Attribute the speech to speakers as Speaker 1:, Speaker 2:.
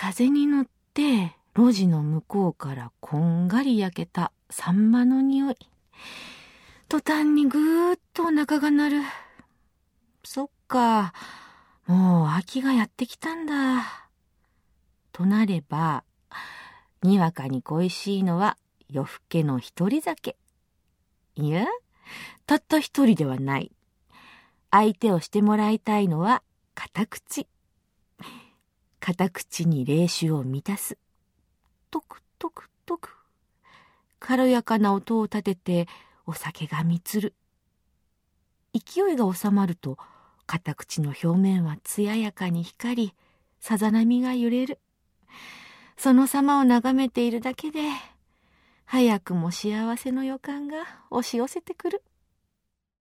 Speaker 1: 風に乗って路地の向こうからこんがり焼けたサンマの匂い。途端にぐーっとお腹が鳴る。そっか、もう秋がやってきたんだ。となれば、にわかに恋しいのは夜更けの一人酒。いや、たった一人ではない。相手をしてもらいたいのは片口。片口に冷酒を満たす。トクトクトク。軽やかな音を立ててお酒が満る。勢いが収まると片口の表面は艶やかに光り、さざ波が揺れる。その様を眺めているだけで、早くも幸せの予感が押し寄せてくる。